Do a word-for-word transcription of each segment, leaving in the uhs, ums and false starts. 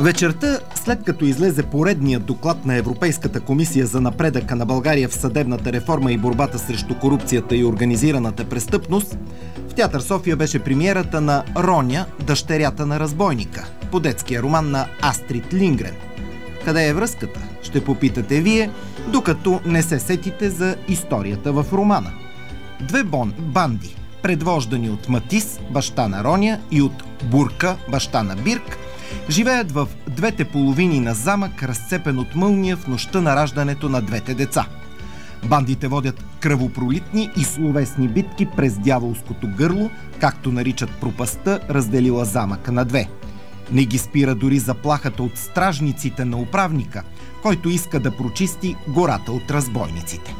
Вечерта, след като излезе поредният доклад на Европейската комисия за напредъка на България в съдебната реформа и борбата срещу корупцията и организираната престъпност, в Театър София беше премиерата на Роня, дъщерята на разбойника, по детския роман на Астрид Лингрен. Къде е връзката? Ще попитате вие, докато не се сетите за историята в романа. Две бон, банди, предвождани от Матис, баща на Роня, и от Бурка, баща на Бирк, живеят в двете половини на замък, разцепен от мълния в нощта на раждането на двете деца. Бандите водят кръвопролитни и словесни битки през дяволското гърло, както наричат пропастта, разделила замъка на две. Не ги спира дори заплахата от стражниците на управника, който иска да прочисти гората от разбойниците.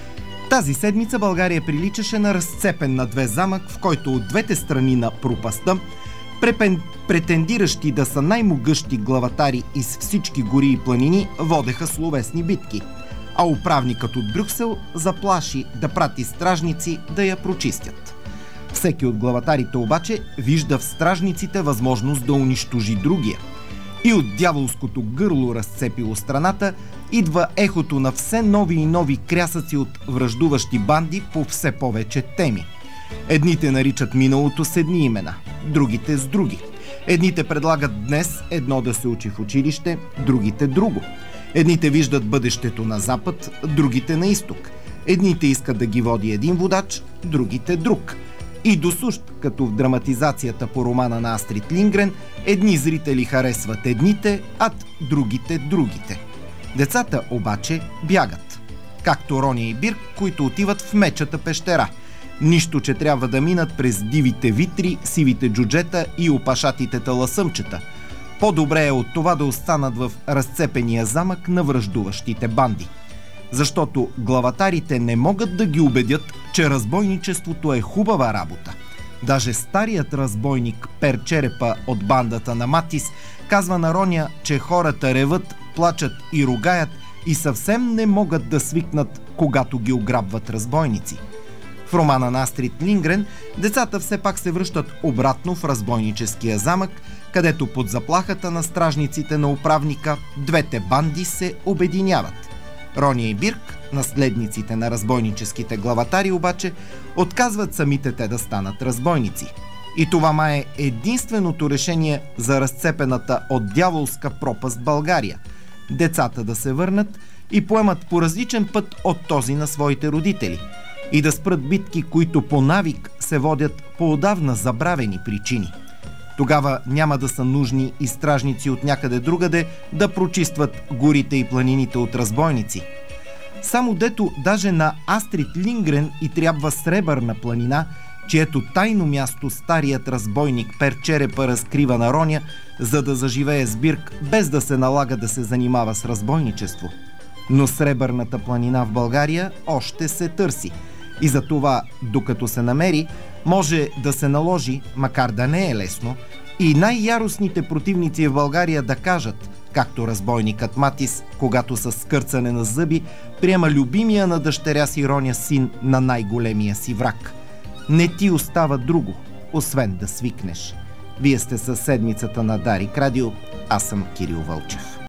Тази седмица България приличаше на разцепен на две замък, в който от двете страни на пропастта, препен... претендиращи да са най-могъщи главатари из всички гори и планини, водеха словесни битки, а управникът от Брюксел заплаши да прати стражници да я прочистят. Всеки от главатарите обаче вижда в стражниците възможност да унищожи другия. И от дяволското гърло, разцепило страната, идва ехото на все нови и нови крясъци от враждуващи банди по все повече теми. Едните наричат миналото с едни имена, другите с други. Едните предлагат днес едно да се учи в училище, другите друго. Едните виждат бъдещето на запад, другите на изток. Едните искат да ги води един водач, другите друг. И досущ, като в драматизацията по романа на Астрид Лингрен, едни зрители харесват едните, а другите другите. Децата обаче бягат. Както Роня и Бирк, които отиват в мечата пещера. Нищо, че трябва да минат през дивите витри, сивите джуджета и опашатите таласъмчета. По-добре е от това да останат в разцепения замък на враждуващите банди. Защото главатарите не могат да ги убедят, че разбойничеството е хубава работа. Даже старият разбойник Перчерепа от бандата на Матис казва на Роня, че хората реват, плачат и ругаят и съвсем не могат да свикнат, когато ги ограбват разбойници. В романа на Астрид Лингрен децата все пак се връщат обратно в разбойническия замък, където под заплахата на стражниците на управника двете банди се обединяват. Роня и Бирк, наследниците на разбойническите главатари, обаче отказват самите те да станат разбойници. И това май е единственото решение за разцепената от дяволска пропаст България. Децата да се върнат и поемат по различен път от този на своите родители и да спрат битки, които по навик се водят по отдавна забравени причини. Тогава няма да са нужни и стражници от някъде другаде да прочистват горите и планините от разбойници. Само дето даже на Астрид Лингрен и трябва сребърна планина, чието тайно място старият разбойник Перчерепа разкрива на Роня, за да заживее с Бирк, без да се налага да се занимава с разбойничество. Но сребърната планина в България още се търси. И за това, докато се намери, може да се наложи, макар да не е лесно, и най-яростните противници в България да кажат, както разбойникът Матис, когато с скърцане на зъби приема любимия на дъщеря си Роня син на най-големия си враг. Не ти остава друго, освен да свикнеш. Вие сте със седмицата на Дарик Радио, аз съм Кирил Вълчев.